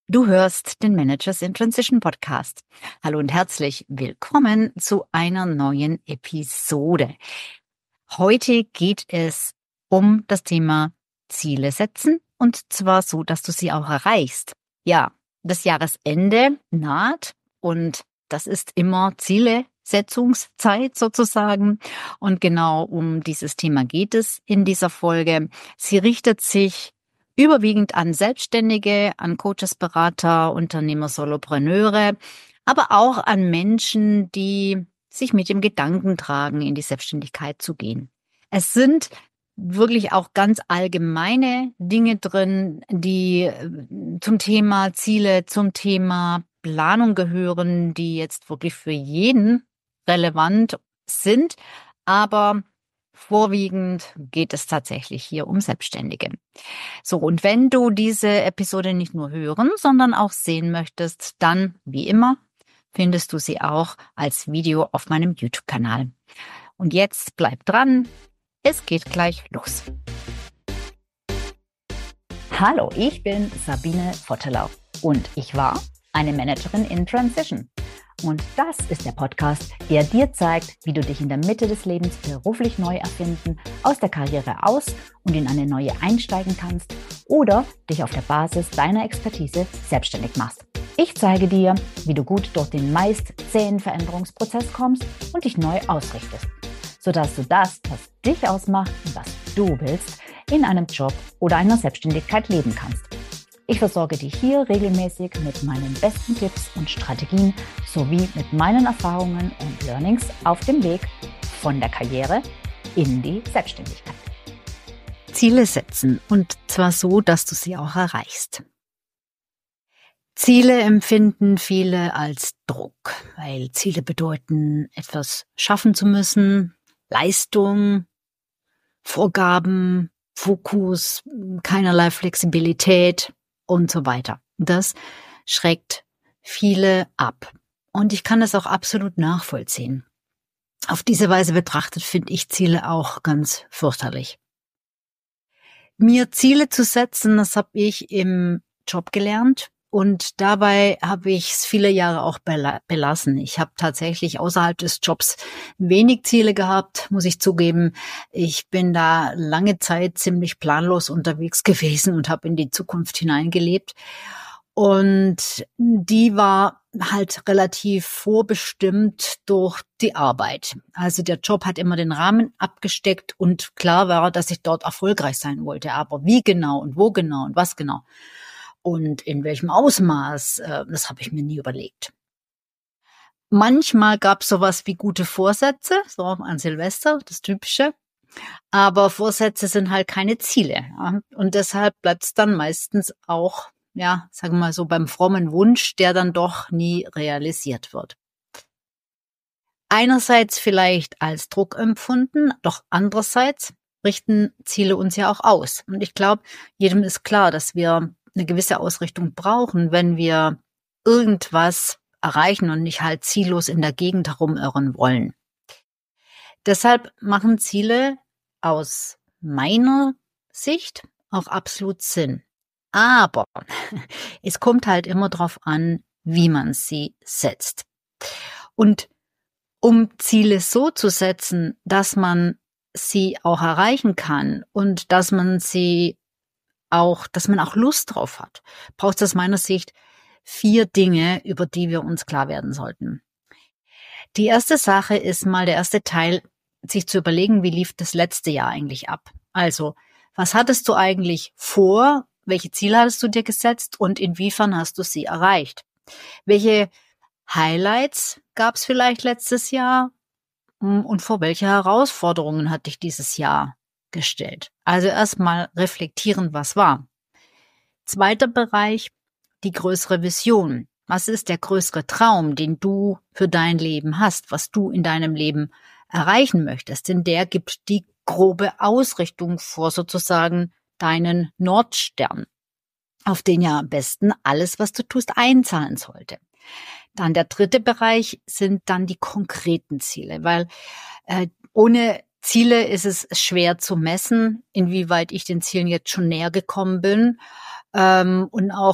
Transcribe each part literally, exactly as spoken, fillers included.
Du hörst den Managers in Transition Podcast. Hallo und herzlich willkommen zu einer neuen Episode. Heute geht es um das Thema Ziele setzen und zwar so, dass du sie auch erreichst. Ja, das Jahresende naht und das ist immer Zielesetzungszeit sozusagen. Und genau um dieses Thema geht es in dieser Folge. Sie richtet sich überwiegend an Selbstständige, an Coaches, Berater, Unternehmer, Solopreneure, aber auch an Menschen, die sich mit dem Gedanken tragen, in die Selbstständigkeit zu gehen. Es sind wirklich auch ganz allgemeine Dinge drin, die zum Thema Ziele, zum Thema Planung gehören, die jetzt wirklich für jeden relevant sind, aber vorwiegend geht es tatsächlich hier um Selbstständige. So, und wenn du diese Episode nicht nur hören, sondern auch sehen möchtest, dann, wie immer, findest du sie auch als Video auf meinem YouTube-Kanal. Und jetzt bleib dran, es geht gleich los. Hallo, ich bin Sabine Vottelau und ich war eine Managerin in Transition. Und das ist der Podcast, der dir zeigt, wie du dich in der Mitte des Lebens beruflich neu erfinden, aus der Karriere aus und in eine neue einsteigen kannst oder dich auf der Basis deiner Expertise selbstständig machst. Ich zeige dir, wie du gut durch den meist zähen Veränderungsprozess kommst und dich neu ausrichtest, sodass du das, was dich ausmacht und was du willst, in einem Job oder einer Selbstständigkeit leben kannst. Ich versorge dich hier regelmäßig mit meinen besten Tipps und Strategien sowie mit meinen Erfahrungen und Learnings auf dem Weg von der Karriere in die Selbstständigkeit. Ziele setzen und zwar so, dass du sie auch erreichst. Ziele empfinden viele als Druck, weil Ziele bedeuten, etwas schaffen zu müssen, Leistung, Vorgaben, Fokus, keinerlei Flexibilität und so weiter. Das schreckt viele ab. Und ich kann das auch absolut nachvollziehen. Auf diese Weise betrachtet finde ich Ziele auch ganz fürchterlich. Mir Ziele zu setzen, das habe ich im Job gelernt. Und dabei habe ich es viele Jahre auch belassen. Ich habe tatsächlich außerhalb des Jobs wenig Ziele gehabt, muss ich zugeben. Ich bin da lange Zeit ziemlich planlos unterwegs gewesen und habe in die Zukunft hineingelebt. Und die war halt relativ vorbestimmt durch die Arbeit. Also der Job hat immer den Rahmen abgesteckt und klar war, dass ich dort erfolgreich sein wollte. Aber wie genau und wo genau und was genau und in welchem Ausmaß, äh, das habe ich mir nie überlegt. Manchmal gab es sowas wie gute Vorsätze, so an Silvester, das Typische. Aber Vorsätze sind halt keine Ziele. Ja? Und deshalb bleibt es dann meistens auch, ja, sagen wir mal so, beim frommen Wunsch, der dann doch nie realisiert wird. Einerseits vielleicht als Druck empfunden, doch andererseits richten Ziele uns ja auch aus. Und ich glaube, jedem ist klar, dass wir eine gewisse Ausrichtung brauchen, wenn wir irgendwas erreichen und nicht halt ziellos in der Gegend herumirren wollen. Deshalb machen Ziele aus meiner Sicht auch absolut Sinn. Aber es kommt halt immer darauf an, wie man sie setzt. Und um Ziele so zu setzen, dass man sie auch erreichen kann und dass man sie auch, dass man auch Lust drauf hat, braucht es aus meiner Sicht vier Dinge, über die wir uns klar werden sollten. Die erste Sache ist mal der erste Teil, sich zu überlegen, wie lief das letzte Jahr eigentlich ab? Also, was hattest du eigentlich vor? Welche Ziele hattest du dir gesetzt und inwiefern hast du sie erreicht? Welche Highlights gab es vielleicht letztes Jahr und vor welche Herausforderungen hat dich dieses Jahr gestellt? Also erstmal reflektieren, was war. Zweiter Bereich, die größere Vision. Was ist der größere Traum, den du für dein Leben hast, was du in deinem Leben erreichen möchtest? Denn der gibt die grobe Ausrichtung vor, sozusagen deinen Nordstern, auf den ja am besten alles, was du tust, einzahlen sollte. Dann der dritte Bereich sind dann die konkreten Ziele, weil äh, ohne Ziele ist es schwer zu messen, inwieweit ich den Zielen jetzt schon näher gekommen bin ähm, und auch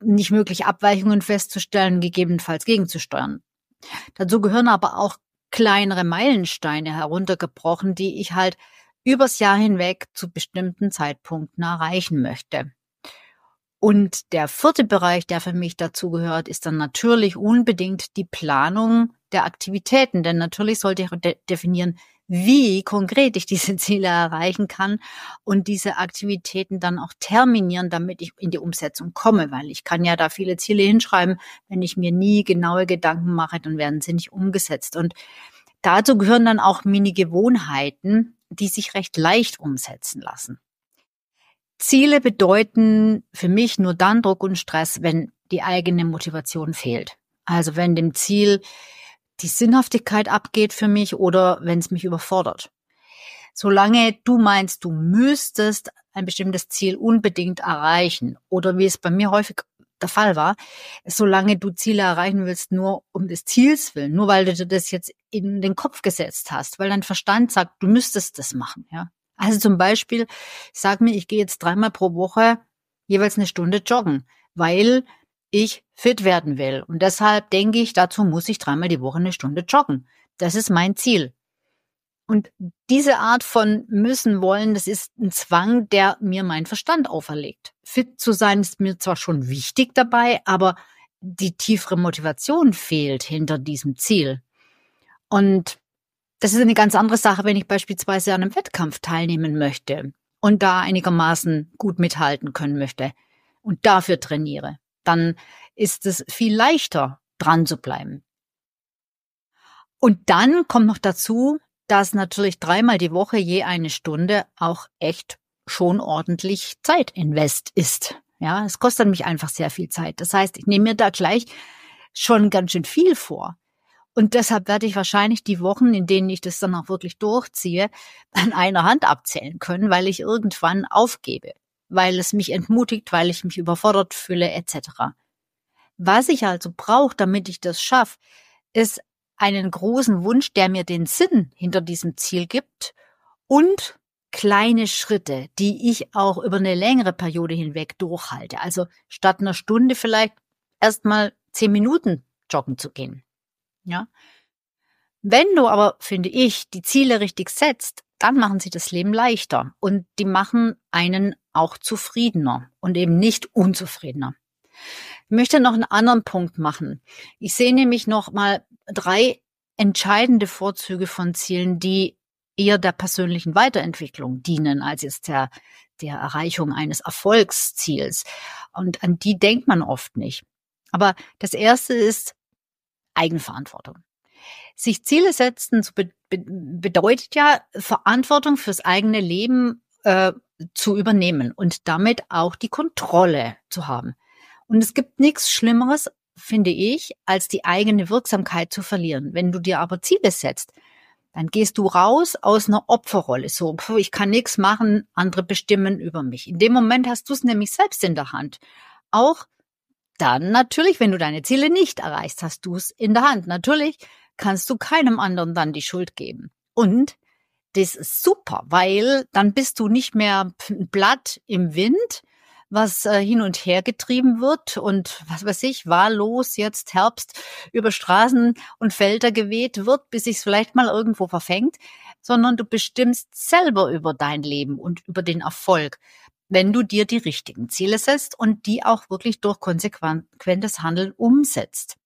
nicht möglich, Abweichungen festzustellen, gegebenenfalls gegenzusteuern. Dazu gehören aber auch kleinere Meilensteine heruntergebrochen, die ich halt übers Jahr hinweg zu bestimmten Zeitpunkten erreichen möchte. Und der vierte Bereich, der für mich dazu gehört, ist dann natürlich unbedingt die Planung der Aktivitäten. Denn natürlich sollte ich de- definieren, wie konkret ich diese Ziele erreichen kann und diese Aktivitäten dann auch terminieren, damit ich in die Umsetzung komme. Weil ich kann ja da viele Ziele hinschreiben, wenn ich mir nie genaue Gedanken mache, dann werden sie nicht umgesetzt. Und dazu gehören dann auch Mini-Gewohnheiten, die sich recht leicht umsetzen lassen. Ziele bedeuten für mich nur dann Druck und Stress, wenn die eigene Motivation fehlt. Also wenn dem Ziel die Sinnhaftigkeit abgeht für mich oder wenn es mich überfordert. Solange du meinst, du müsstest ein bestimmtes Ziel unbedingt erreichen oder wie es bei mir häufig der Fall war, solange du Ziele erreichen willst, nur um des Ziels willen, nur weil du dir das jetzt in den Kopf gesetzt hast, weil dein Verstand sagt, du müsstest das machen, ja. Also zum Beispiel, sag mir, ich gehe jetzt dreimal pro Woche jeweils eine Stunde joggen, weil ich fit werden will. Und deshalb denke ich, dazu muss ich dreimal die Woche eine Stunde joggen. Das ist mein Ziel. Und diese Art von müssen wollen, das ist ein Zwang, der mir mein Verstand auferlegt. Fit zu sein ist mir zwar schon wichtig dabei, aber die tiefere Motivation fehlt hinter diesem Ziel. Und das ist eine ganz andere Sache, wenn ich beispielsweise an einem Wettkampf teilnehmen möchte und da einigermaßen gut mithalten können möchte und dafür trainiere. Dann ist es viel leichter, dran zu bleiben. Und dann kommt noch dazu, dass natürlich dreimal die Woche je eine Stunde auch echt schon ordentlich Zeitinvest ist. Ja, es kostet mich einfach sehr viel Zeit. Das heißt, ich nehme mir da gleich schon ganz schön viel vor. Und deshalb werde ich wahrscheinlich die Wochen, in denen ich das dann auch wirklich durchziehe, an einer Hand abzählen können, weil ich irgendwann aufgebe, weil es mich entmutigt, weil ich mich überfordert fühle, et cetera. Was ich also brauche, damit ich das schaffe, ist einen großen Wunsch, der mir den Sinn hinter diesem Ziel gibt und kleine Schritte, die ich auch über eine längere Periode hinweg durchhalte. Also statt einer Stunde vielleicht erstmal zehn Minuten joggen zu gehen. Ja. Wenn du aber, finde ich, die Ziele richtig setzt, dann machen sie das Leben leichter und die machen einen auch zufriedener und eben nicht unzufriedener. Ich möchte noch einen anderen Punkt machen. Ich sehe nämlich noch mal drei entscheidende Vorzüge von Zielen, die eher der persönlichen Weiterentwicklung dienen, als jetzt der, der Erreichung eines Erfolgsziels. Und an die denkt man oft nicht. Aber das erste ist Eigenverantwortung. Sich Ziele setzen be- be- bedeutet ja, Verantwortung fürs eigene Leben äh, zu übernehmen und damit auch die Kontrolle zu haben. Und es gibt nichts Schlimmeres, finde ich, als die eigene Wirksamkeit zu verlieren. Wenn du dir aber Ziele setzt, dann gehst du raus aus einer Opferrolle. So, pf, ich kann nichts machen, andere bestimmen über mich. In dem Moment hast du es nämlich selbst in der Hand. Auch dann natürlich, wenn du deine Ziele nicht erreichst, hast du es in der Hand. Natürlich kannst du keinem anderen dann die Schuld geben. Und das ist super, weil dann bist du nicht mehr ein Blatt im Wind, was äh, hin und her getrieben wird und was weiß ich, wahllos jetzt Herbst über Straßen und Felder geweht wird, bis sich es vielleicht mal irgendwo verfängt, sondern du bestimmst selber über dein Leben und über den Erfolg, wenn du dir die richtigen Ziele setzt und die auch wirklich durch konsequentes Handeln umsetzt.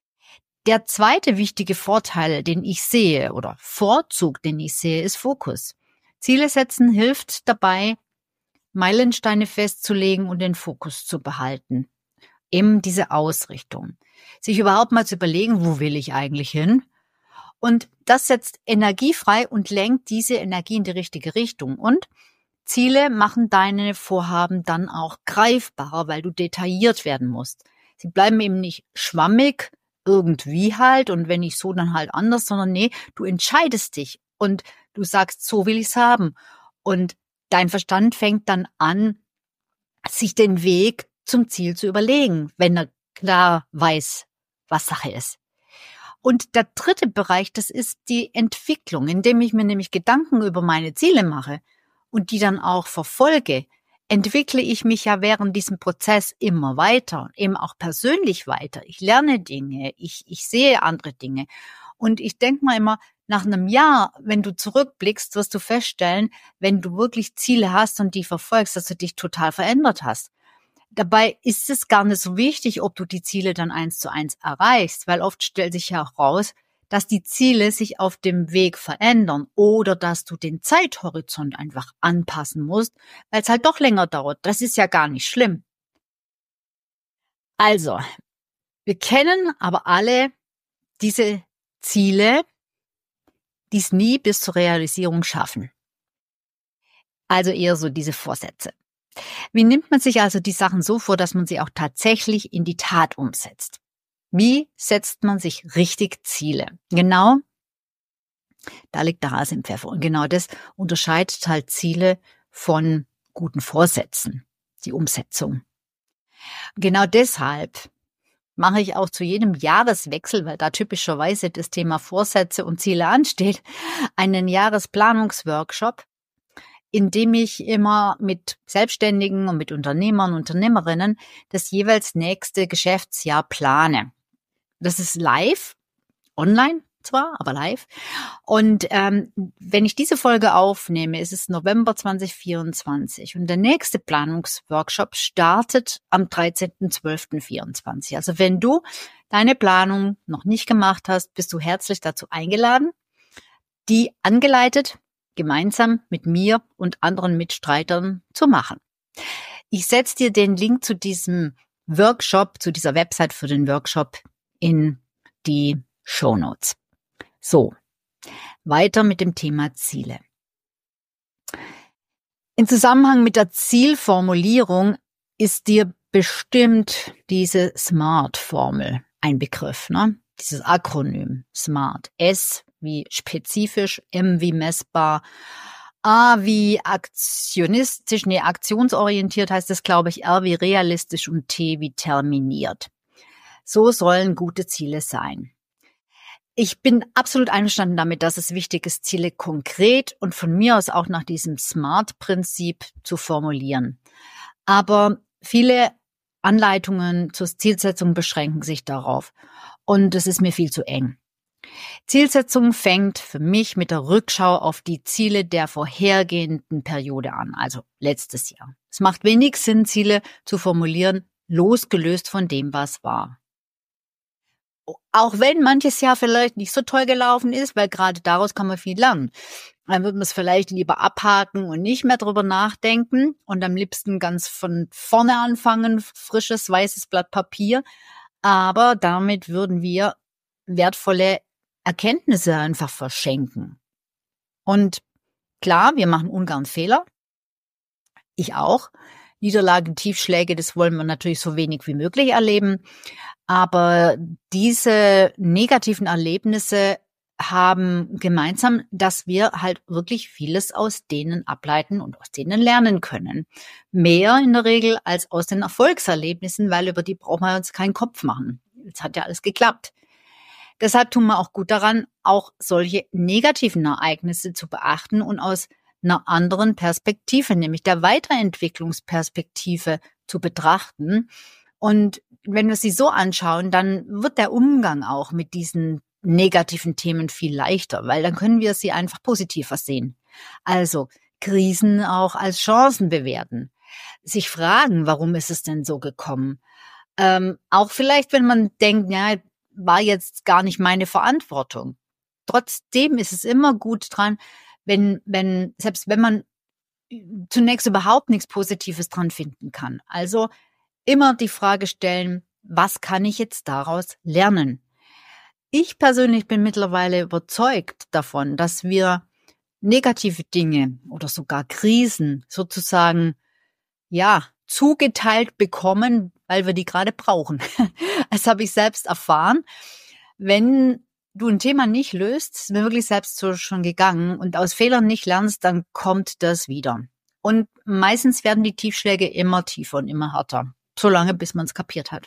Der zweite wichtige Vorteil, den ich sehe, oder Vorzug, den ich sehe, ist Fokus. Ziele setzen hilft dabei, Meilensteine festzulegen und den Fokus zu behalten. Eben diese Ausrichtung. Sich überhaupt mal zu überlegen, wo will ich eigentlich hin? Und das setzt Energie frei und lenkt diese Energie in die richtige Richtung. Und Ziele machen deine Vorhaben dann auch greifbarer, weil du detailliert werden musst. Sie bleiben eben nicht schwammig, irgendwie halt, und wenn nicht so, dann halt anders, sondern nee, du entscheidest dich und du sagst, so will ich's haben. Und dein Verstand fängt dann an, sich den Weg zum Ziel zu überlegen, wenn er klar weiß, was Sache ist. Und der dritte Bereich, das ist die Entwicklung, indem ich mir nämlich Gedanken über meine Ziele mache und die dann auch verfolge, entwickle ich mich ja während diesem Prozess immer weiter, eben auch persönlich weiter. Ich lerne Dinge, ich, ich sehe andere Dinge. Und ich denke mal immer, nach einem Jahr, wenn du zurückblickst, wirst du feststellen, wenn du wirklich Ziele hast und die verfolgst, dass du dich total verändert hast. Dabei ist es gar nicht so wichtig, ob du die Ziele dann eins zu eins erreichst, weil oft stellt sich ja heraus, dass die Ziele sich auf dem Weg verändern oder dass du den Zeithorizont einfach anpassen musst, weil es halt doch länger dauert. Das ist ja gar nicht schlimm. Also, wir kennen aber alle diese Ziele, die es nie bis zur Realisierung schaffen. Also eher so diese Vorsätze. Wie nimmt man sich also die Sachen so vor, dass man sie auch tatsächlich in die Tat umsetzt? Wie setzt man sich richtig Ziele? Genau, da liegt der Hase im Pfeffer. Und genau das unterscheidet halt Ziele von guten Vorsätzen, die Umsetzung. Genau deshalb mache ich auch zu jedem Jahreswechsel, weil da typischerweise das Thema Vorsätze und Ziele ansteht, einen Jahresplanungsworkshop, in dem ich immer mit Selbstständigen und mit Unternehmern und Unternehmerinnen das jeweils nächste Geschäftsjahr plane. Das ist live, online zwar, aber live. Und ähm, wenn ich diese Folge aufnehme, ist es November zwanzig vierundzwanzig und der nächste Planungsworkshop startet am dreizehnten zwölften vierundzwanzig. Also wenn du deine Planung noch nicht gemacht hast, bist du herzlich dazu eingeladen, die angeleitet gemeinsam mit mir und anderen Mitstreitern zu machen. Ich setze dir den Link zu diesem Workshop, zu dieser Website für den Workshop in die Shownotes. So, weiter mit dem Thema Ziele. In Zusammenhang mit der Zielformulierung ist dir bestimmt diese SMART-Formel ein Begriff, ne? Dieses Akronym SMART. S wie spezifisch, M wie messbar, A wie aktionistisch, nee, aktionsorientiert heißt es, glaube ich, R wie realistisch und T wie terminiert. So sollen gute Ziele sein. Ich bin absolut einverstanden damit, dass es wichtig ist, Ziele konkret und von mir aus auch nach diesem SMART-Prinzip zu formulieren. Aber viele Anleitungen zur Zielsetzung beschränken sich darauf und es ist mir viel zu eng. Zielsetzung fängt für mich mit der Rückschau auf die Ziele der vorhergehenden Periode an, also letztes Jahr. Es macht wenig Sinn, Ziele zu formulieren, losgelöst von dem, was war. Auch wenn manches Jahr vielleicht nicht so toll gelaufen ist, weil gerade daraus kann man viel lernen. Dann wird man es vielleicht lieber abhaken und nicht mehr drüber nachdenken und am liebsten ganz von vorne anfangen, frisches, weißes Blatt Papier. Aber damit würden wir wertvolle Erkenntnisse einfach verschenken. Und klar, wir machen ungern Fehler. Ich auch. Niederlagen, Tiefschläge, das wollen wir natürlich so wenig wie möglich erleben. Aber diese negativen Erlebnisse haben gemeinsam, dass wir halt wirklich vieles aus denen ableiten und aus denen lernen können. Mehr in der Regel als aus den Erfolgserlebnissen, weil über die brauchen wir uns keinen Kopf machen. Es hat ja alles geklappt. Deshalb tun wir auch gut daran, auch solche negativen Ereignisse zu beachten und aus einer anderen Perspektive, nämlich der Weiterentwicklungsperspektive zu betrachten. Und wenn wir sie so anschauen, dann wird der Umgang auch mit diesen negativen Themen viel leichter, weil dann können wir sie einfach positiver sehen. Also Krisen auch als Chancen bewerten, sich fragen, warum ist es denn so gekommen? Ähm, auch vielleicht, wenn man denkt, ja, war jetzt gar nicht meine Verantwortung. Trotzdem ist es immer gut dran, wenn, wenn, selbst wenn man zunächst überhaupt nichts Positives dran finden kann. Also immer die Frage stellen, was kann ich jetzt daraus lernen? Ich persönlich bin mittlerweile überzeugt davon, dass wir negative Dinge oder sogar Krisen sozusagen, ja, zugeteilt bekommen, weil wir die gerade brauchen. Das habe ich selbst erfahren. Wenn du ein Thema nicht löst, ist mir wirklich selbst so schon gegangen und aus Fehlern nicht lernst, dann kommt das wieder. Und meistens werden die Tiefschläge immer tiefer und immer härter. Solange, bis man es kapiert hat.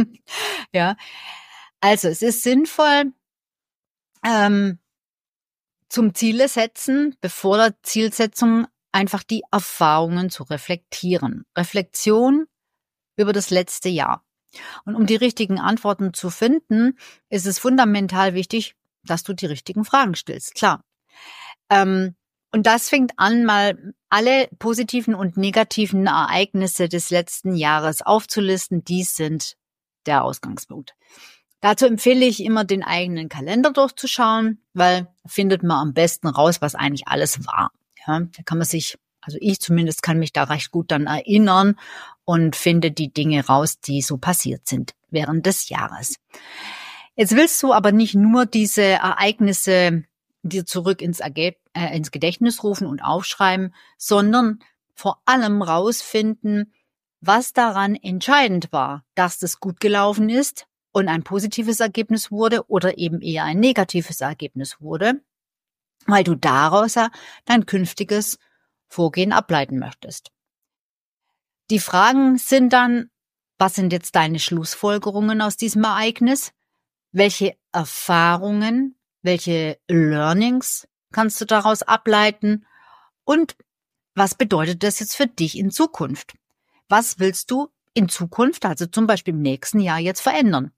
Ja, also es ist sinnvoll, ähm, zum Ziele setzen, bevor der Zielsetzung einfach die Erfahrungen zu reflektieren. Reflexion über das letzte Jahr. Und um die richtigen Antworten zu finden, ist es fundamental wichtig, dass du die richtigen Fragen stellst. Klar. Ähm, und das fängt an, mal alle positiven und negativen Ereignisse des letzten Jahres aufzulisten. Die sind der Ausgangspunkt. Dazu empfehle ich immer, den eigenen Kalender durchzuschauen, weil da findet man am besten raus, was eigentlich alles war. Ja, da kann man sich, also ich zumindest kann mich da recht gut dann erinnern und finde die Dinge raus, die so passiert sind während des Jahres. Jetzt willst du aber nicht nur diese Ereignisse dir zurück ins, Erge- äh, ins Gedächtnis rufen und aufschreiben, sondern vor allem rausfinden, was daran entscheidend war, dass das gut gelaufen ist und ein positives Ergebnis wurde oder eben eher ein negatives Ergebnis wurde, weil du daraus ja dein künftiges Vorgehen ableiten möchtest. Die Fragen sind dann, was sind jetzt deine Schlussfolgerungen aus diesem Ereignis? Welche Erfahrungen, welche Learnings kannst du daraus ableiten? Und was bedeutet das jetzt für dich in Zukunft? Was willst du in Zukunft, also zum Beispiel im nächsten Jahr, jetzt verändern?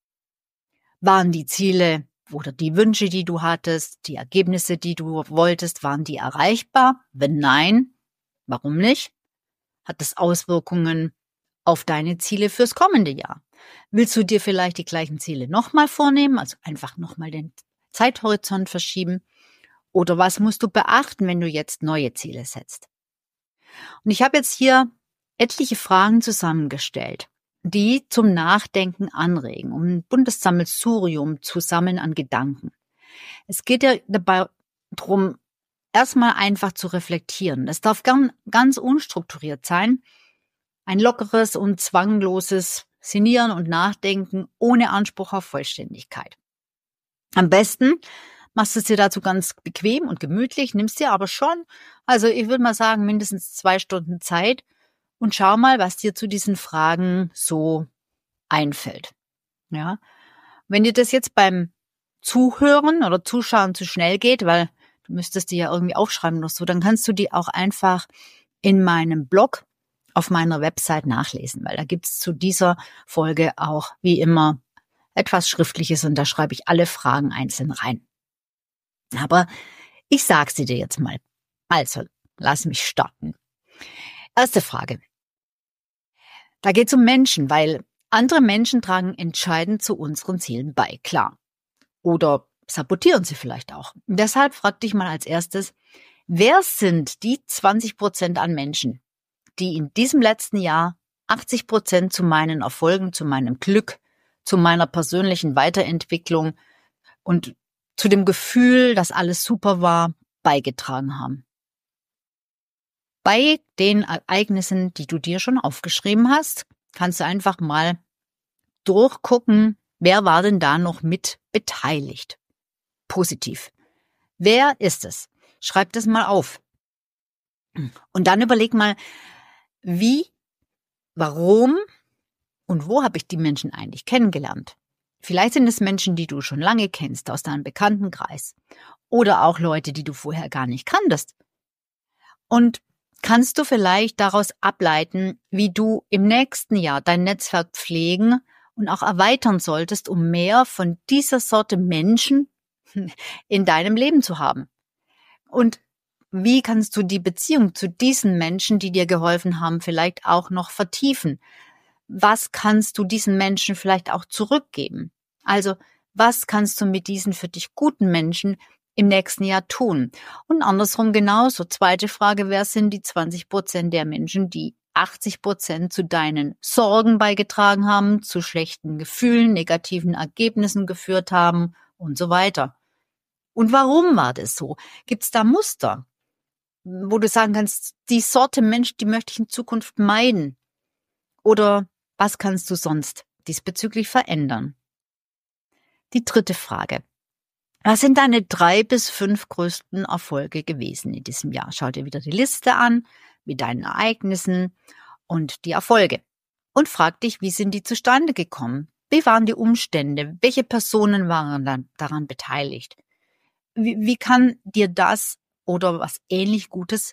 Waren die Ziele oder die Wünsche, die du hattest, die Ergebnisse, die du wolltest, waren die erreichbar? Wenn nein, warum nicht? Hat das Auswirkungen auf deine Ziele fürs kommende Jahr? Willst du dir vielleicht die gleichen Ziele nochmal vornehmen, also einfach nochmal den Zeithorizont verschieben? Oder was musst du beachten, wenn du jetzt neue Ziele setzt? Und ich habe jetzt hier etliche Fragen zusammengestellt, die zum Nachdenken anregen, um ein buntes Sammelsurium zu sammeln an Gedanken. Es geht ja dabei darum, erstmal einfach zu reflektieren. Es darf ganz unstrukturiert sein. Ein lockeres und zwangloses Sinnieren und Nachdenken ohne Anspruch auf Vollständigkeit. Am besten machst du es dir dazu ganz bequem und gemütlich, nimmst dir aber schon, also ich würde mal sagen, mindestens zwei Stunden Zeit und schau mal, was dir zu diesen Fragen so einfällt. Ja, wenn dir das jetzt beim Zuhören oder Zuschauen zu schnell geht, weil du müsstest die ja irgendwie aufschreiben oder so, dann kannst du die auch einfach in meinem Blog auf meiner Website nachlesen, weil da gibt's zu dieser Folge auch wie immer etwas Schriftliches und da schreibe ich alle Fragen einzeln rein. Aber ich sag sie dir jetzt mal. Also, lass mich starten. Erste Frage. Da geht's um Menschen, weil andere Menschen tragen entscheidend zu unseren Zielen bei, klar. Oder sabotieren sie vielleicht auch. Und deshalb frag dich mal als erstes, wer sind die zwanzig Prozent an Menschen, die in diesem letzten Jahr achtzig Prozent zu meinen Erfolgen, zu meinem Glück, zu meiner persönlichen Weiterentwicklung und zu dem Gefühl, dass alles super war, beigetragen haben? Bei den Ereignissen, die du dir schon aufgeschrieben hast, kannst du einfach mal durchgucken, wer war denn da noch mit beteiligt? Positiv. Wer ist es? Schreib das mal auf. Und dann überleg mal, wie, warum und wo habe ich die Menschen eigentlich kennengelernt? Vielleicht sind es Menschen, die du schon lange kennst, aus deinem Bekanntenkreis. Oder auch Leute, die du vorher gar nicht kanntest. Und kannst du vielleicht daraus ableiten, wie du im nächsten Jahr dein Netzwerk pflegen und auch erweitern solltest, um mehr von dieser Sorte Menschen in deinem Leben zu haben? Und wie kannst du die Beziehung zu diesen Menschen, die dir geholfen haben, vielleicht auch noch vertiefen? Was kannst du diesen Menschen vielleicht auch zurückgeben? Also, was kannst du mit diesen für dich guten Menschen im nächsten Jahr tun? Und andersrum genauso. Zweite Frage, wer sind die zwanzig Prozent der Menschen, die achtzig Prozent zu deinen Sorgen beigetragen haben, zu schlechten Gefühlen, negativen Ergebnissen geführt haben und so weiter? Und warum war das so? Gibt es da Muster, wo du sagen kannst, die Sorte Mensch, die möchte ich in Zukunft meiden? Oder was kannst du sonst diesbezüglich verändern? Die dritte Frage. Was sind deine drei bis fünf größten Erfolge gewesen in diesem Jahr? Schau dir wieder die Liste an mit deinen Ereignissen und die Erfolge. Und frag dich, wie sind die zustande gekommen? Wie waren die Umstände? Welche Personen waren dann daran beteiligt? Wie, wie kann dir das oder was ähnlich Gutes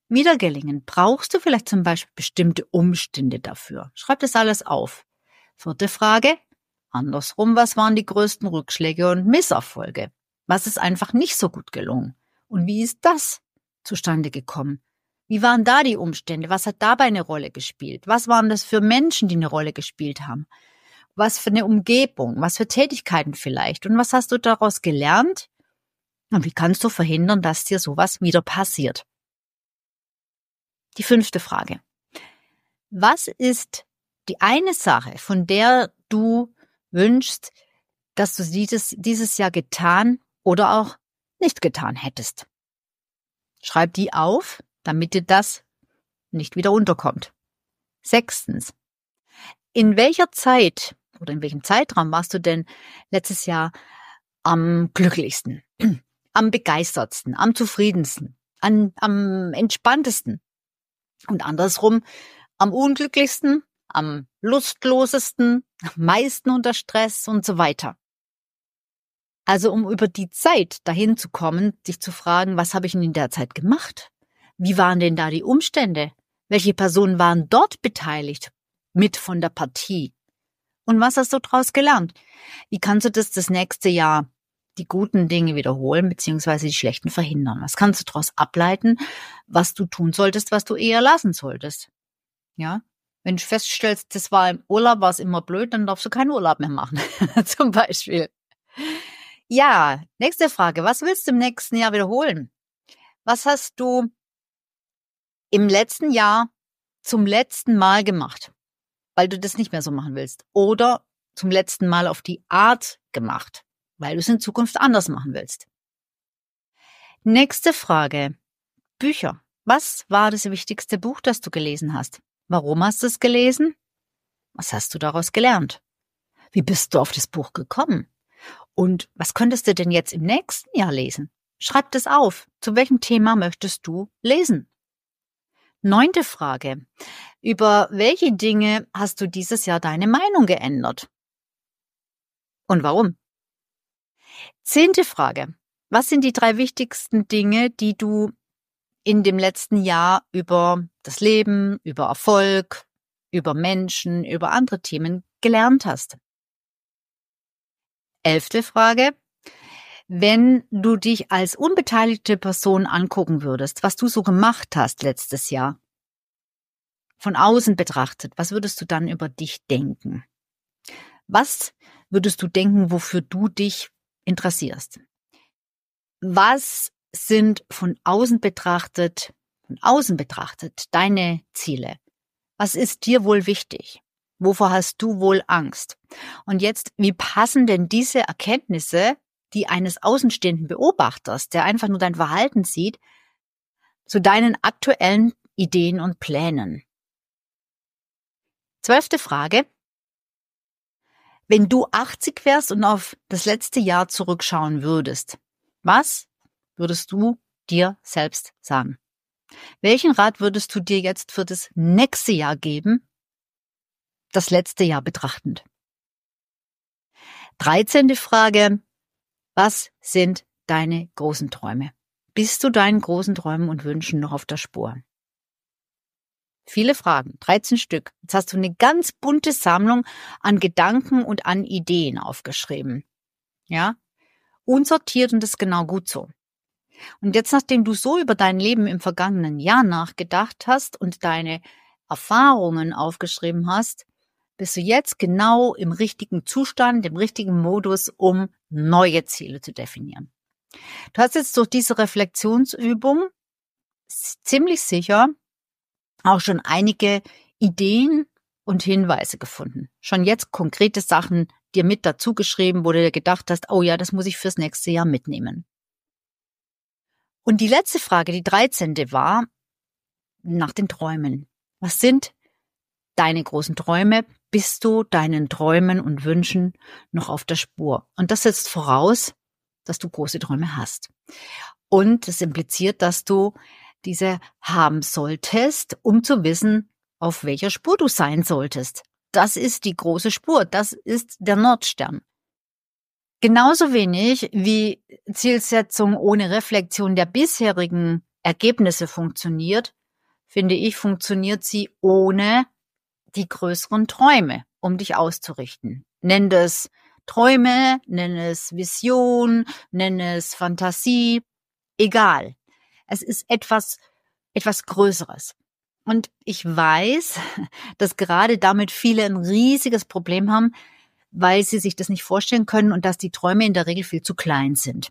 wieder gelingen, brauchst du vielleicht zum Beispiel bestimmte Umstände dafür. Schreib das alles auf. Vierte Frage. Andersrum, was waren die größten Rückschläge und Misserfolge? Was ist einfach nicht so gut gelungen? Und wie ist das zustande gekommen? Wie waren da die Umstände? Was hat dabei eine Rolle gespielt? Was waren das für Menschen, die eine Rolle gespielt haben? Was für eine Umgebung? Was für Tätigkeiten vielleicht? Und was hast du daraus gelernt? Und wie kannst du verhindern, dass dir sowas wieder passiert? Die fünfte Frage. Was ist die eine Sache, von der du wünschst, dass du dieses, dieses Jahr getan oder auch nicht getan hättest? Schreib die auf, damit dir das nicht wieder unterkommt. Sechstens. In welcher Zeit oder in welchem Zeitraum warst du denn letztes Jahr am glücklichsten, am begeistertsten, am zufriedensten, an, am entspanntesten? Und andersrum, am unglücklichsten, am lustlosesten, am meisten unter Stress und so weiter. Also um über die Zeit dahin zu kommen, dich zu fragen, was habe ich denn in der Zeit gemacht? Wie waren denn da die Umstände? Welche Personen waren dort beteiligt, mit von der Partie? Und was hast du daraus gelernt? Wie kannst du das das nächste Jahr, die guten Dinge wiederholen, beziehungsweise die schlechten verhindern? Was kannst du daraus ableiten, was du tun solltest, was du eher lassen solltest? Ja, wenn du feststellst, das war im Urlaub, war es immer blöd, dann darfst du keinen Urlaub mehr machen, zum Beispiel. Ja, nächste Frage. Was willst du im nächsten Jahr wiederholen? Was hast du im letzten Jahr zum letzten Mal gemacht, weil du das nicht mehr so machen willst? Oder zum letzten Mal auf die Art gemacht, weil du es in Zukunft anders machen willst? Nächste Frage. Bücher. Was war das wichtigste Buch, das du gelesen hast? Warum hast du es gelesen? Was hast du daraus gelernt? Wie bist du auf das Buch gekommen? Und was könntest du denn jetzt im nächsten Jahr lesen? Schreib das auf. Zu welchem Thema möchtest du lesen? Neunte Frage. Über welche Dinge hast du dieses Jahr deine Meinung geändert? Und warum? Zehnte Frage. Was sind die drei wichtigsten Dinge, die du in dem letzten Jahr über das Leben, über Erfolg, über Menschen, über andere Themen gelernt hast? Elfte Frage. Wenn du dich als unbeteiligte Person angucken würdest, was du so gemacht hast letztes Jahr, von außen betrachtet, was würdest du dann über dich denken? Was würdest du denken, wofür du dich interessierst? Was sind von außen betrachtet, von außen betrachtet deine Ziele? Was ist dir wohl wichtig? Wovor hast du wohl Angst? Und jetzt, wie passen denn diese Erkenntnisse, die eines außenstehenden Beobachters, der einfach nur dein Verhalten sieht, zu deinen aktuellen Ideen und Plänen? Zwölfte Frage. Wenn du achtzig wärst und auf das letzte Jahr zurückschauen würdest, was würdest du dir selbst sagen? Welchen Rat würdest du dir jetzt für das nächste Jahr geben, das letzte Jahr betrachtend? dreizehnte Frage. Was sind deine großen Träume? Bist du deinen großen Träumen und Wünschen noch auf der Spur? Viele Fragen, dreizehn Stück. Jetzt hast du eine ganz bunte Sammlung an Gedanken und an Ideen aufgeschrieben. Ja? Unsortiert, und das ist genau gut so. Und jetzt, nachdem du so über dein Leben im vergangenen Jahr nachgedacht hast und deine Erfahrungen aufgeschrieben hast, bist du jetzt genau im richtigen Zustand, im richtigen Modus, um neue Ziele zu definieren. Du hast jetzt durch diese Reflexionsübung ziemlich sicher auch schon einige Ideen und Hinweise gefunden. Schon jetzt konkrete Sachen dir mit dazu geschrieben, wo du dir gedacht hast, oh ja, das muss ich fürs nächste Jahr mitnehmen. Und die letzte Frage, die dreizehnte, war nach den Träumen. Was sind deine großen Träume? Bist du deinen Träumen und Wünschen noch auf der Spur? Und das setzt voraus, dass du große Träume hast. Und das impliziert, dass du diese haben solltest, um zu wissen, auf welcher Spur du sein solltest. Das ist die große Spur, das ist der Nordstern. Genauso wenig wie Zielsetzung ohne Reflexion der bisherigen Ergebnisse funktioniert, finde ich, funktioniert sie ohne die größeren Träume, um dich auszurichten. Nenn es Träume, nenn es Vision, nenn es Fantasie, egal. Es ist etwas, etwas Größeres. Und ich weiß, dass gerade damit viele ein riesiges Problem haben, weil sie sich das nicht vorstellen können und dass die Träume in der Regel viel zu klein sind.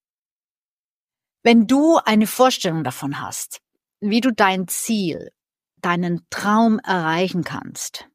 Wenn du eine Vorstellung davon hast, wie du dein Ziel, deinen Traum erreichen kannst,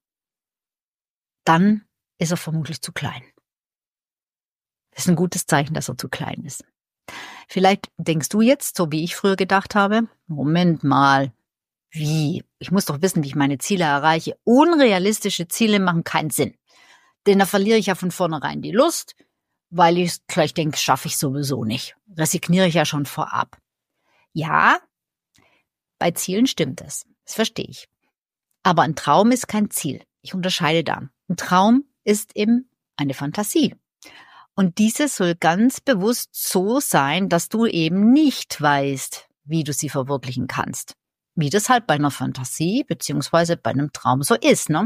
dann ist er vermutlich zu klein. Das ist ein gutes Zeichen, dass er zu klein ist. Vielleicht denkst du jetzt, so wie ich früher gedacht habe, Moment mal, wie? Ich muss doch wissen, wie ich meine Ziele erreiche. Unrealistische Ziele machen keinen Sinn. Denn da verliere ich ja von vornherein die Lust, weil ich gleich denke, schaffe ich sowieso nicht. Resigniere ich ja schon vorab. Ja, bei Zielen stimmt es. Das verstehe ich. Aber ein Traum ist kein Ziel. Ich unterscheide da. Ein Traum ist eben eine Fantasie. Und diese soll ganz bewusst so sein, dass du eben nicht weißt, wie du sie verwirklichen kannst. Wie das halt bei einer Fantasie beziehungsweise bei einem Traum so ist, ne?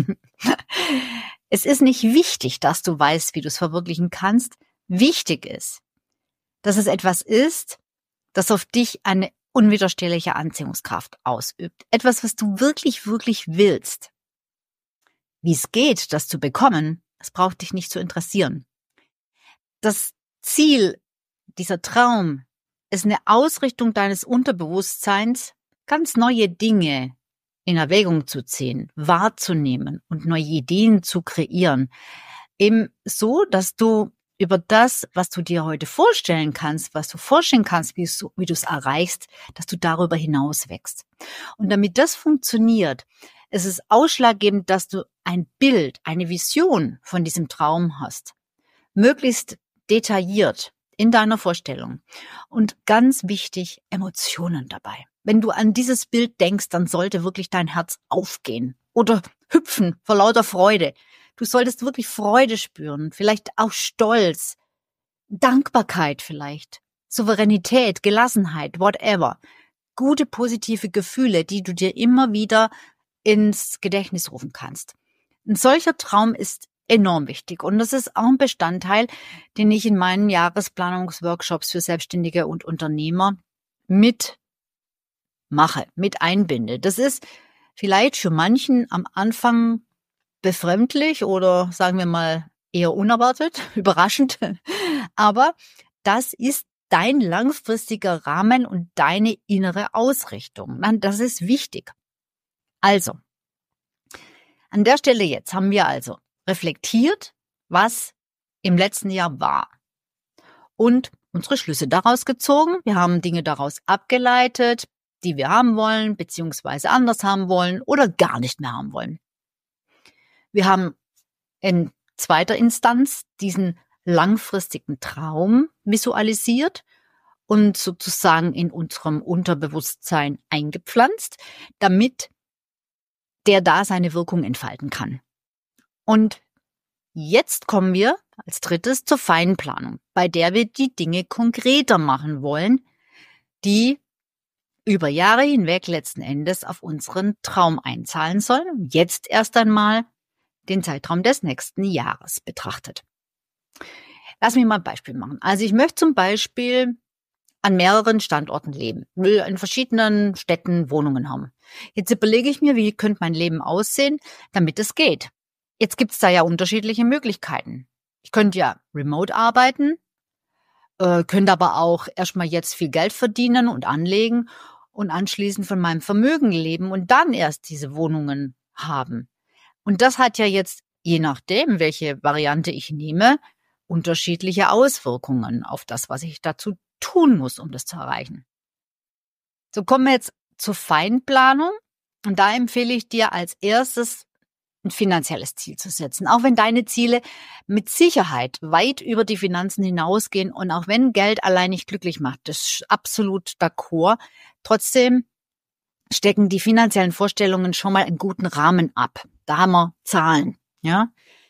Es ist nicht wichtig, dass du weißt, wie du es verwirklichen kannst. Wichtig ist, dass es etwas ist, das auf dich eine unwiderstehliche Anziehungskraft ausübt. Etwas, was du wirklich, wirklich willst. Wie es geht, das zu bekommen, das braucht dich nicht zu interessieren. Das Ziel, dieser Traum, ist eine Ausrichtung deines Unterbewusstseins, ganz neue Dinge in Erwägung zu ziehen, wahrzunehmen und neue Ideen zu kreieren. Eben so, dass du über das, was du dir heute vorstellen kannst, was du vorstellen kannst, wie du, wie du es erreichst, dass du darüber hinaus wächst. Und damit das funktioniert, ist es ausschlaggebend, dass du ein Bild, eine Vision von diesem Traum hast. Möglichst detailliert in deiner Vorstellung. Und ganz wichtig, Emotionen dabei. Wenn du an dieses Bild denkst, dann sollte wirklich dein Herz aufgehen oder hüpfen vor lauter Freude. Du solltest wirklich Freude spüren, vielleicht auch Stolz, Dankbarkeit vielleicht, Souveränität, Gelassenheit, whatever. Gute, positive Gefühle, die du dir immer wieder ins Gedächtnis rufen kannst. Ein solcher Traum ist enorm wichtig und das ist auch ein Bestandteil, den ich in meinen Jahresplanungsworkshops für Selbstständige und Unternehmer mit mache, mit einbinde. Das ist vielleicht für manchen am Anfang befremdlich oder sagen wir mal eher unerwartet, überraschend, aber das ist dein langfristiger Rahmen und deine innere Ausrichtung. Das ist wichtig. Also, an der Stelle jetzt haben wir also reflektiert, was im letzten Jahr war und unsere Schlüsse daraus gezogen. Wir haben Dinge daraus abgeleitet, die wir haben wollen, beziehungsweise anders haben wollen oder gar nicht mehr haben wollen. Wir haben in zweiter Instanz diesen langfristigen Traum visualisiert und sozusagen in unserem Unterbewusstsein eingepflanzt, damit der da seine Wirkung entfalten kann. Und jetzt kommen wir als drittes zur Feinplanung, bei der wir die Dinge konkreter machen wollen, die über Jahre hinweg letzten Endes auf unseren Traum einzahlen sollen. Jetzt erst einmal den Zeitraum des nächsten Jahres betrachtet. Lass mich mal ein Beispiel machen. Also ich möchte zum Beispiel an mehreren Standorten leben, will in verschiedenen Städten Wohnungen haben. Jetzt überlege ich mir, wie könnte mein Leben aussehen, damit es geht. Jetzt gibt es da ja unterschiedliche Möglichkeiten. Ich könnte ja remote arbeiten, äh, könnte aber auch erstmal jetzt viel Geld verdienen und anlegen und anschließend von meinem Vermögen leben und dann erst diese Wohnungen haben. Und das hat ja jetzt, je nachdem, welche Variante ich nehme, unterschiedliche Auswirkungen auf das, was ich dazu tun muss, um das zu erreichen. So kommen wir jetzt zur Feinplanung und da empfehle ich dir als erstes ein finanzielles Ziel zu setzen. Auch wenn deine Ziele mit Sicherheit weit über die Finanzen hinausgehen und auch wenn Geld allein nicht glücklich macht, das ist absolut d'accord, trotzdem stecken die finanziellen Vorstellungen schon mal einen guten Rahmen ab. Da haben wir Zahlen, ja.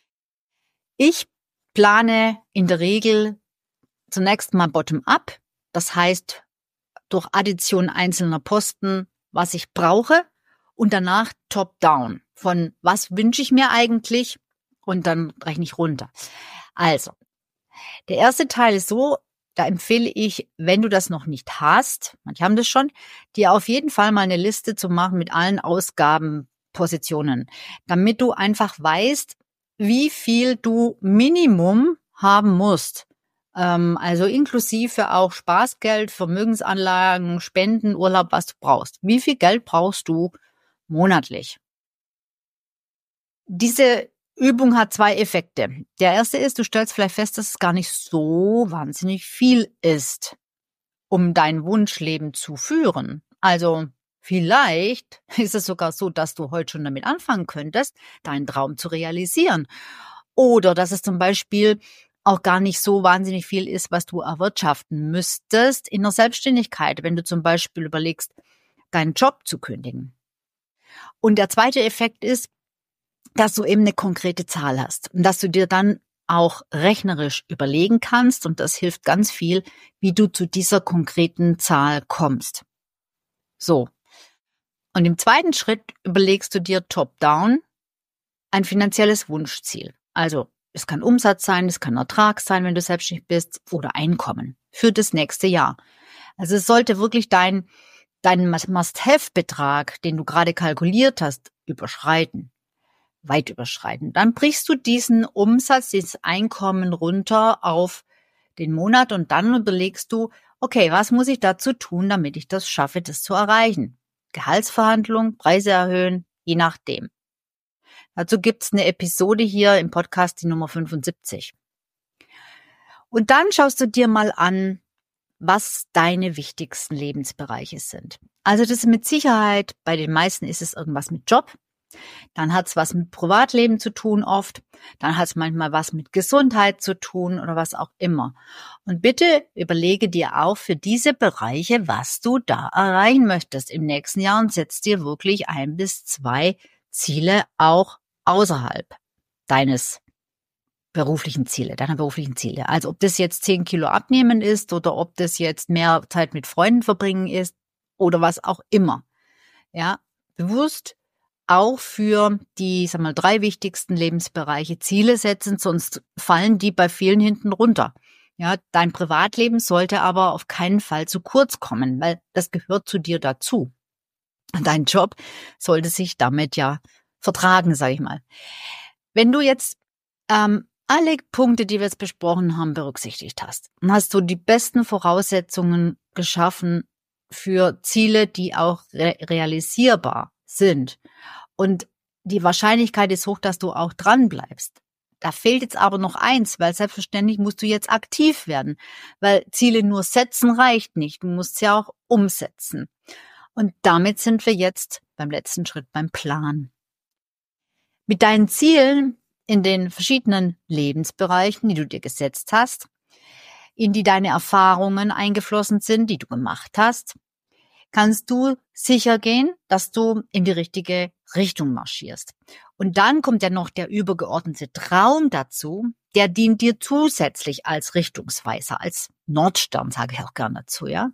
Ich plane in der Regel zunächst mal bottom-up. Das heißt, durch Addition einzelner Posten, was ich brauche und danach top-down. Von was wünsche ich mir eigentlich und dann rechne ich runter. Also, der erste Teil ist so, da empfehle ich, wenn du das noch nicht hast, manche haben das schon, dir auf jeden Fall mal eine Liste zu machen mit allen Ausgabenpositionen, damit du einfach weißt, wie viel du Minimum haben musst. Ähm, also inklusive auch Spaßgeld, Vermögensanlagen, Spenden, Urlaub, was du brauchst. Wie viel Geld brauchst du monatlich? Diese Übung hat zwei Effekte. Der erste ist, du stellst vielleicht fest, dass es gar nicht so wahnsinnig viel ist, um dein Wunschleben zu führen. Also vielleicht ist es sogar so, dass du heute schon damit anfangen könntest, deinen Traum zu realisieren. Oder dass es zum Beispiel auch gar nicht so wahnsinnig viel ist, was du erwirtschaften müsstest in der Selbstständigkeit, wenn du zum Beispiel überlegst, deinen Job zu kündigen. Und der zweite Effekt ist, dass du eben eine konkrete Zahl hast und dass du dir dann auch rechnerisch überlegen kannst, und das hilft ganz viel, wie du zu dieser konkreten Zahl kommst. So. Und im zweiten Schritt überlegst du dir top-down ein finanzielles Wunschziel. Also es kann Umsatz sein, es kann Ertrag sein, wenn du selbstständig bist, oder Einkommen für das nächste Jahr. Also es sollte wirklich dein, dein Must-Have-Betrag, den du gerade kalkuliert hast, überschreiten. Weit überschreiten. Dann brichst du diesen Umsatz, dieses Einkommen runter auf den Monat und dann überlegst du, okay, was muss ich dazu tun, damit ich das schaffe, das zu erreichen? Gehaltsverhandlung, Preise erhöhen, je nachdem. Dazu gibt's eine Episode hier im Podcast, die Nummer fünfundsiebzig. Und dann schaust du dir mal an, was deine wichtigsten Lebensbereiche sind. Also das ist mit Sicherheit, bei den meisten ist es irgendwas mit Job. Dann hat es was mit Privatleben zu tun oft. Dann hat es manchmal was mit Gesundheit zu tun oder was auch immer. Und bitte überlege dir auch für diese Bereiche, was du da erreichen möchtest im nächsten Jahr, und setz dir wirklich ein bis zwei Ziele auch außerhalb deines beruflichen Ziele, deiner beruflichen Ziele. Also ob das jetzt zehn Kilo abnehmen ist oder ob das jetzt mehr Zeit mit Freunden verbringen ist oder was auch immer. Ja, bewusst auch für die, sag mal, drei wichtigsten Lebensbereiche Ziele setzen, sonst fallen die bei vielen hinten runter. Ja, dein Privatleben sollte aber auf keinen Fall zu kurz kommen, weil das gehört zu dir dazu. Dein Job sollte sich damit ja vertragen, sage ich mal. Wenn du jetzt ähm, alle Punkte, die wir jetzt besprochen haben, berücksichtigt hast, dann hast du die besten Voraussetzungen geschaffen für Ziele, die auch re- realisierbar sind. Und die Wahrscheinlichkeit ist hoch, dass du auch dran bleibst. Da fehlt jetzt aber noch eins, weil selbstverständlich musst du jetzt aktiv werden, weil Ziele nur setzen reicht nicht. Du musst sie auch umsetzen. Und damit sind wir jetzt beim letzten Schritt, beim Plan. Mit deinen Zielen in den verschiedenen Lebensbereichen, die du dir gesetzt hast, in die deine Erfahrungen eingeflossen sind, die du gemacht hast, kannst du sicher gehen, dass du in die richtige Richtung marschierst. Und dann kommt ja noch der übergeordnete Traum dazu, der dient dir zusätzlich als Richtungsweiser, als Nordstern, sage ich auch gerne dazu, ja?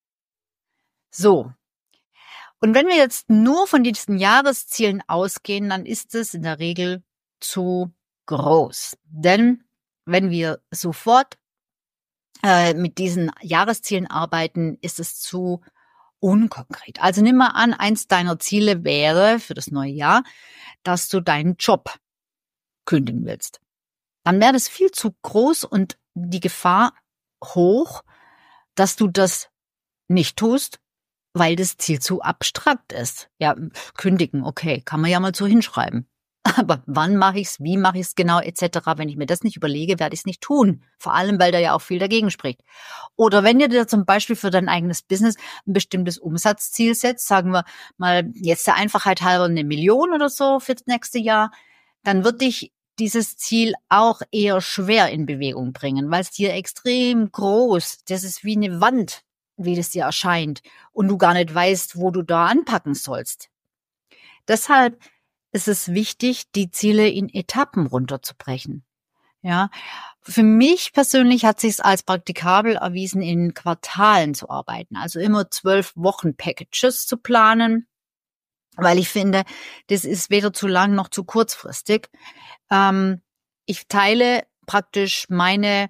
So. Und wenn wir jetzt nur von diesen Jahreszielen ausgehen, dann ist es in der Regel zu groß. Denn wenn wir sofort äh, mit diesen Jahreszielen arbeiten, ist es zu unkonkret. Also nimm mal an, eins deiner Ziele wäre für das neue Jahr, dass du deinen Job kündigen willst. Dann wäre das viel zu groß und die Gefahr hoch, dass du das nicht tust, weil das Ziel zu abstrakt ist. Ja, kündigen, okay, kann man ja mal so hinschreiben. Aber wann mache ich's, wie mache ich's genau, et cetera. Wenn ich mir das nicht überlege, werde ich es nicht tun. Vor allem, weil da ja auch viel dagegen spricht. Oder wenn ihr dir zum Beispiel für dein eigenes Business ein bestimmtes Umsatzziel setzt, sagen wir mal jetzt der Einfachheit halber eine Million oder so für das nächste Jahr, dann wird dich dieses Ziel auch eher schwer in Bewegung bringen, weil es dir extrem groß, das ist wie eine Wand, wie das dir erscheint und du gar nicht weißt, wo du da anpacken sollst. Deshalb ist es wichtig, die Ziele in Etappen runterzubrechen. Ja, für mich persönlich hat sich's als praktikabel erwiesen, in Quartalen zu arbeiten, also immer zwölf Wochen Packages zu planen, weil ich finde, das ist weder zu lang noch zu kurzfristig. Ähm, ich teile praktisch meine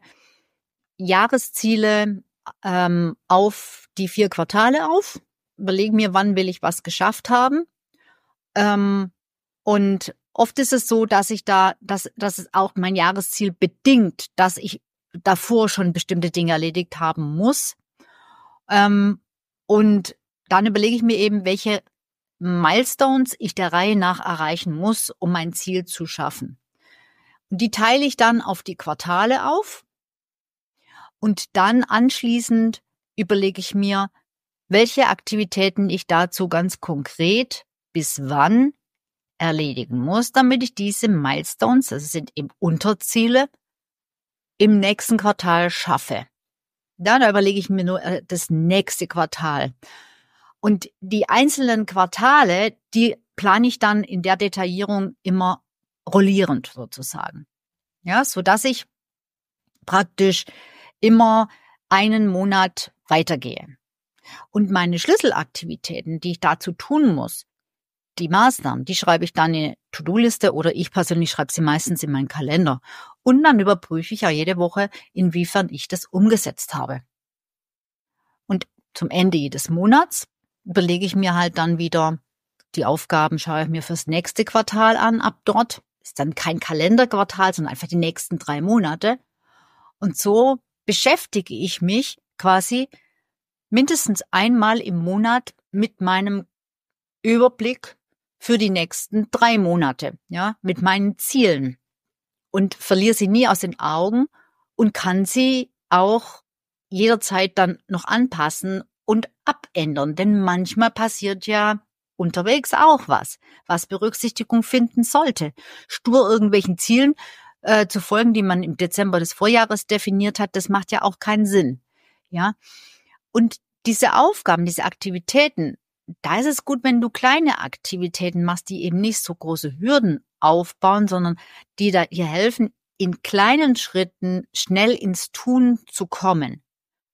Jahresziele ähm, auf die vier Quartale auf, überlege mir, wann will ich was geschafft haben. Ähm, und oft ist es so, dass ich da, dass, dass es auch mein Jahresziel bedingt, dass ich davor schon bestimmte Dinge erledigt haben muss. Ähm, und dann überlege ich mir eben, welche Milestones ich der Reihe nach erreichen muss, um mein Ziel zu schaffen. Und die teile ich dann auf die Quartale auf. Und dann anschließend überlege ich mir, welche Aktivitäten ich dazu ganz konkret bis wann erledigen muss, damit ich diese Milestones, das sind eben Unterziele, im nächsten Quartal schaffe. Ja, da überlege ich mir nur das nächste Quartal. Und die einzelnen Quartale, die plane ich dann in der Detaillierung immer rollierend sozusagen. Ja, so dass ich praktisch immer einen Monat weitergehe. Und meine Schlüsselaktivitäten, die ich dazu tun muss, die Maßnahmen, die schreibe ich dann in eine To-Do-Liste oder ich persönlich schreibe sie meistens in meinen Kalender. Und dann überprüfe ich ja jede Woche, inwiefern ich das umgesetzt habe. Und zum Ende jedes Monats überlege ich mir halt dann wieder die Aufgaben, schaue ich mir fürs nächste Quartal an. Ab dort ist dann kein Kalenderquartal, sondern einfach die nächsten drei Monate. Und so beschäftige ich mich quasi mindestens einmal im Monat mit meinem Überblick für die nächsten drei Monate, ja, mit meinen Zielen und verliere sie nie aus den Augen und kann sie auch jederzeit dann noch anpassen und abändern, denn manchmal passiert ja unterwegs auch was, was Berücksichtigung finden sollte. Stur irgendwelchen Zielen äh, zu folgen, die man im Dezember des Vorjahres definiert hat, das macht ja auch keinen Sinn, ja. Und diese Aufgaben, diese Aktivitäten, da ist es gut, wenn du kleine Aktivitäten machst, die eben nicht so große Hürden aufbauen, sondern die da dir helfen, in kleinen Schritten schnell ins Tun zu kommen.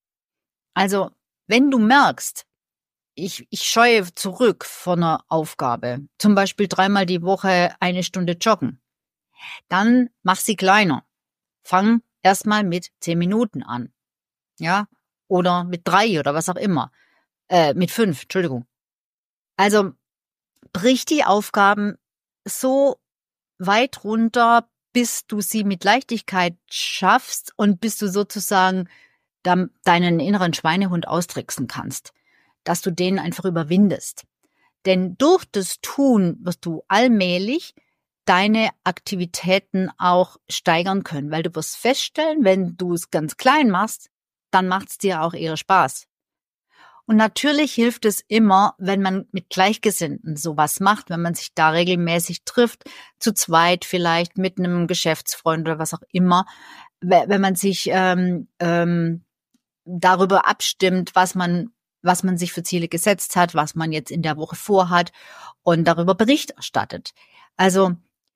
Also, wenn du merkst, ich, ich scheue zurück von einer Aufgabe, zum Beispiel dreimal die Woche eine Stunde joggen, dann mach sie kleiner. Fang erstmal mit zehn Minuten an, ja, oder mit drei oder was auch immer, äh, mit fünf, Entschuldigung. Also brich die Aufgaben so weit runter, bis du sie mit Leichtigkeit schaffst und bis du sozusagen dann deinen inneren Schweinehund austricksen kannst, dass du den einfach überwindest. Denn durch das Tun wirst du allmählich deine Aktivitäten auch steigern können, weil du wirst feststellen, wenn du es ganz klein machst, dann macht es dir auch eher Spaß. Und natürlich hilft es immer, wenn man mit Gleichgesinnten sowas macht, wenn man sich da regelmäßig trifft, zu zweit vielleicht mit einem Geschäftsfreund oder was auch immer, wenn man sich ähm, ähm, darüber abstimmt, was man was man sich für Ziele gesetzt hat, was man jetzt in der Woche vorhat und darüber Bericht erstattet. Also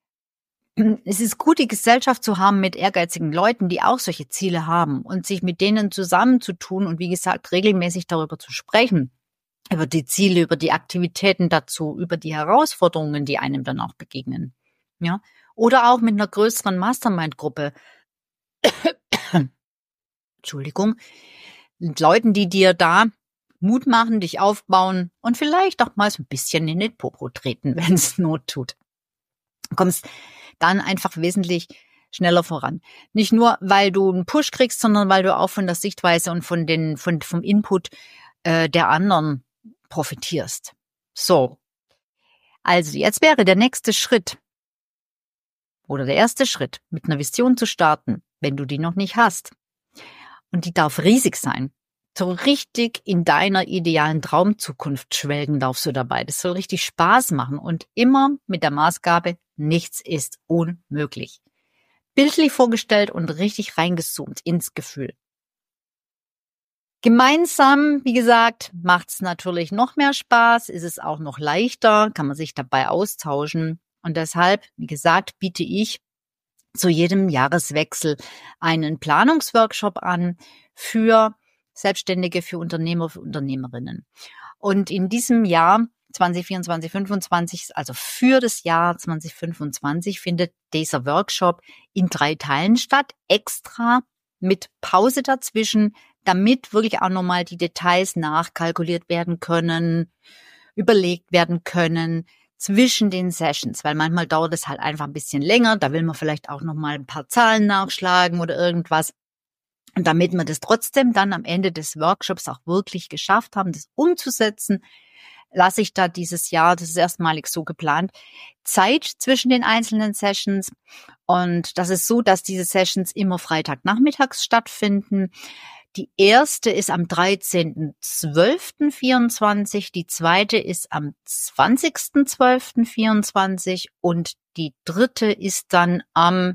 es ist gut, die Gesellschaft zu haben mit ehrgeizigen Leuten, die auch solche Ziele haben und sich mit denen zusammenzutun und wie gesagt regelmäßig darüber zu sprechen, über die Ziele, über die Aktivitäten dazu, über die Herausforderungen, die einem dann auch begegnen. Ja, oder auch mit einer größeren Mastermind-Gruppe. Entschuldigung, mit Leuten, die dir da Mut machen, dich aufbauen und vielleicht auch mal so ein bisschen in den Popo treten, wenn es Not tut. Du kommst dann einfach wesentlich schneller voran. Nicht nur, weil du einen Push kriegst, sondern weil du auch von der Sichtweise und von den von vom Input äh, der anderen profitierst. So, also jetzt wäre der nächste Schritt oder der erste Schritt, mit einer Vision zu starten, wenn du die noch nicht hast. Und die darf riesig sein. So richtig in deiner idealen Traumzukunft schwelgen darfst du dabei. Das soll richtig Spaß machen und immer mit der Maßgabe, nichts ist unmöglich. Bildlich vorgestellt und richtig reingezoomt ins Gefühl. Gemeinsam, wie gesagt, macht's natürlich noch mehr Spaß, ist es auch noch leichter, kann man sich dabei austauschen. Und deshalb, wie gesagt, biete ich zu jedem Jahreswechsel einen Planungsworkshop an für Selbstständige, für Unternehmer, für Unternehmerinnen. Und in diesem Jahr zwanzig vierundzwanzig fünfundzwanzig, also für das Jahr zwanzig fünfundzwanzig, findet dieser Workshop in drei Teilen statt, extra mit Pause dazwischen, damit wirklich auch nochmal die Details nachkalkuliert werden können, überlegt werden können zwischen den Sessions, weil manchmal dauert es halt einfach ein bisschen länger, da will man vielleicht auch nochmal ein paar Zahlen nachschlagen oder irgendwas. Und damit wir das trotzdem dann am Ende des Workshops auch wirklich geschafft haben, das umzusetzen, lasse ich da dieses Jahr, das ist erstmalig so geplant, Zeit zwischen den einzelnen Sessions. Und das ist so, dass diese Sessions immer Freitagnachmittags stattfinden. Die erste ist am dreizehnten zwölften vierundzwanzig, die zweite ist am zwanzigsten zwölften vierundzwanzig und die dritte ist dann am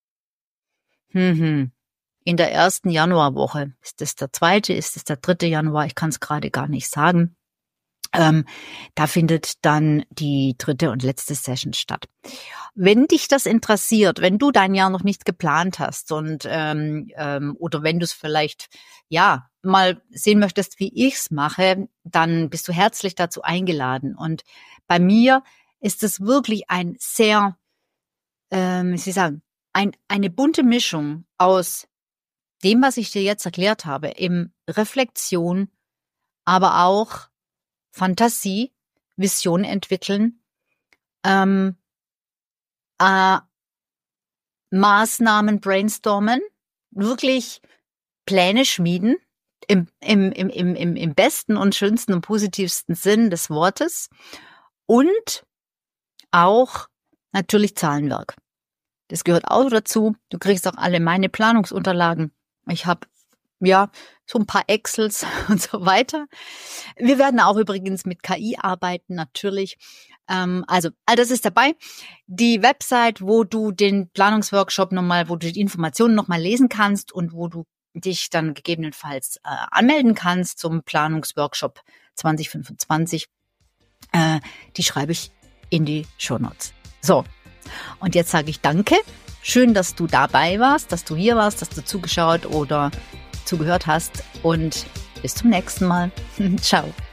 hm, hm, in der ersten Januarwoche. Ist das der zweite, ist das der dritte Januar? Ich kann es gerade gar nicht sagen. Ähm, da findet dann die dritte und letzte Session statt. Wenn dich das interessiert, wenn du dein Jahr noch nicht geplant hast und ähm, ähm, oder wenn du es vielleicht ja mal sehen möchtest, wie ich es mache, dann bist du herzlich dazu eingeladen. Und bei mir ist es wirklich ein sehr, ähm, wie soll ich sagen, ein, eine bunte Mischung aus dem, was ich dir jetzt erklärt habe, eben Reflexion, aber auch Fantasie, Vision entwickeln, ähm, äh, Maßnahmen brainstormen, wirklich Pläne schmieden, im, im, im, im, im besten und schönsten und positivsten Sinn des Wortes und auch natürlich Zahlenwerk. Das gehört auch dazu. Du kriegst auch alle meine Planungsunterlagen. Ich habe ja so ein paar Excels und so weiter. Wir werden auch übrigens mit K I arbeiten, natürlich. Ähm, also, all das ist dabei. Die Website, wo du den Planungsworkshop nochmal, wo du die Informationen nochmal lesen kannst und wo du dich dann gegebenenfalls äh, anmelden kannst zum Planungsworkshop zwanzig fünfundzwanzig, äh, die schreibe ich in die Shownotes. So, und jetzt sage ich danke. Schön, dass du dabei warst, dass du hier warst, dass du zugeschaut oder zugehört hast und bis zum nächsten Mal. Ciao.